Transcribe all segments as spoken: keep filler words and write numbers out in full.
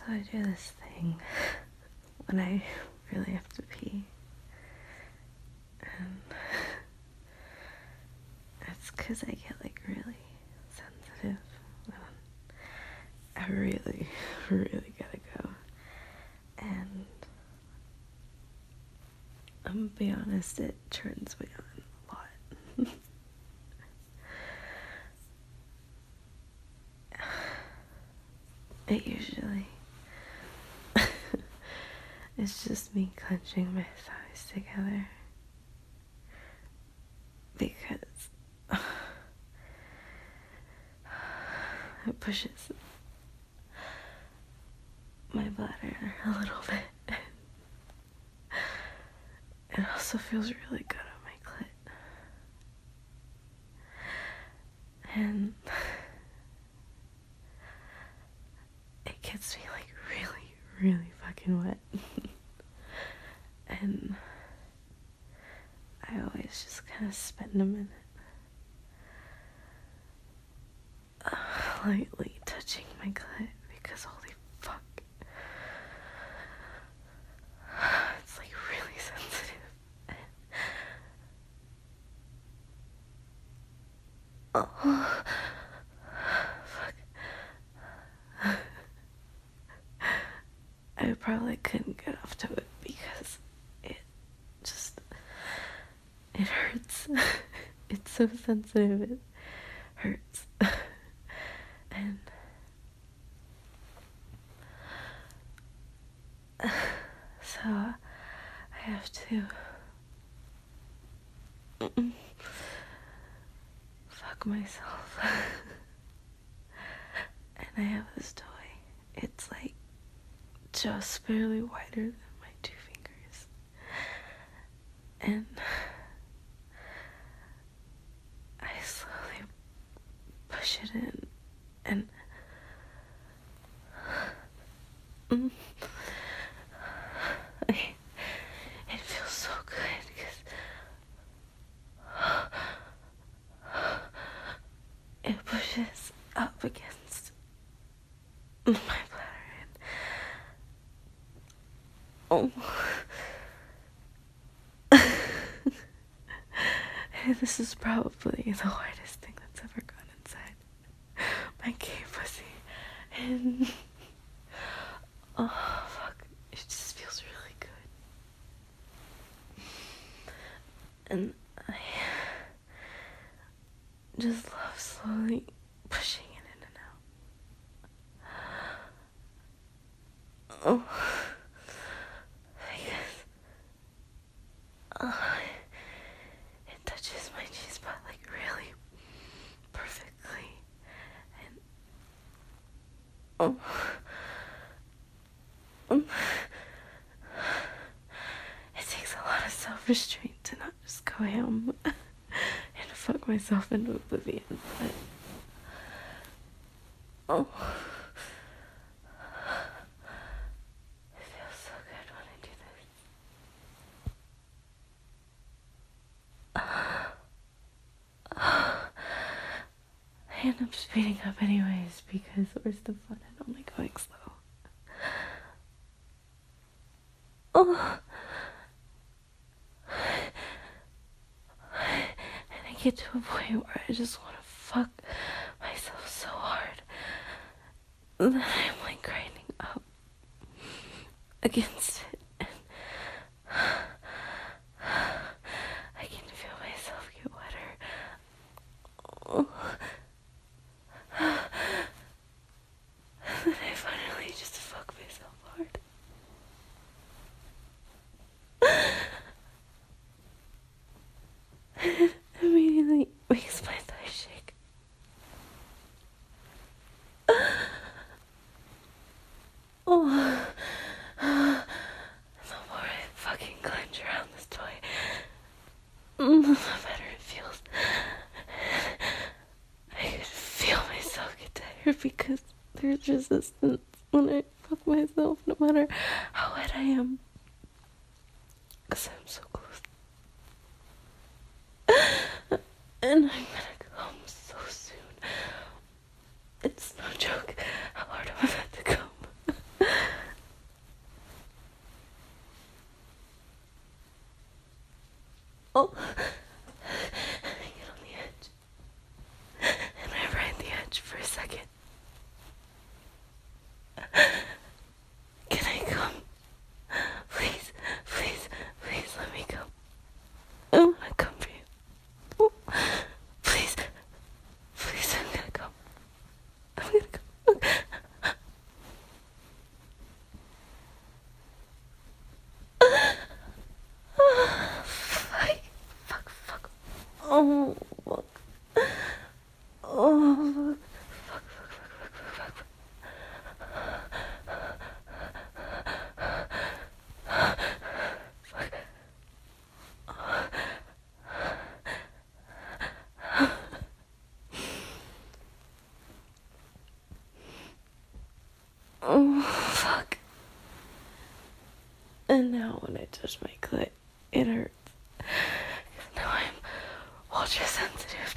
I do this thing when I really have to pee. And it's because I get like really sensitive when I really, really gotta go. And I'm gonna be honest, it turns me on a lot. It usually it's just me clenching my thighs together because it pushes my bladder a little bit. It also feels really good on my clit. And it gets me like really, really fucking wet. And I always just kind of spend a minute uh, lightly touching my clit because holy fuck, it's like really sensitive. Oh, fuck. I probably couldn't get off to it because it just, it hurts. It's so sensitive, it hurts. And so I have to fuck myself. And I have this toy. It's like just barely wider than my two fingers. And I slowly push it in and mm, I, it feels so good because it pushes up against my bladder and oh, this is probably the hardest thing that's ever gone inside my gay pussy. And oh fuck, it just feels really good. And I just love slowly pushing it in and out. Oh, because uh, it touches my G-spot like really perfectly. And oh, um, it takes a lot of self-restraint to not just go ham and fuck myself into oblivion, but oh, it feels so good when I do this. I end up speeding up anyways because where's the fun in only going slow? Oh, and I get to a point where I just want to fuck myself so hard that I'm like grinding up against it, and I can feel myself get wetter. Oh. And then I finally just fuck myself hard. It immediately makes my thighs shake. Oh, the more I fucking clench around this toy, the better it feels. I can feel myself get tired because there's resistance when I fuck myself, no matter how wet I am, because I'm so close. And I'm gonna come so soon. It's no joke how hard I'm about to come. Oh, fuck. And now when I touch my clit, it hurts. Now I'm ultra sensitive.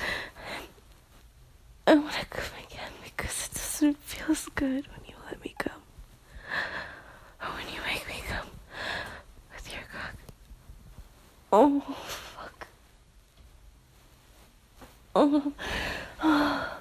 I want to come again because it doesn't feel as good when you let me come. Or when you make me come with your cock. Oh, fuck. Oh.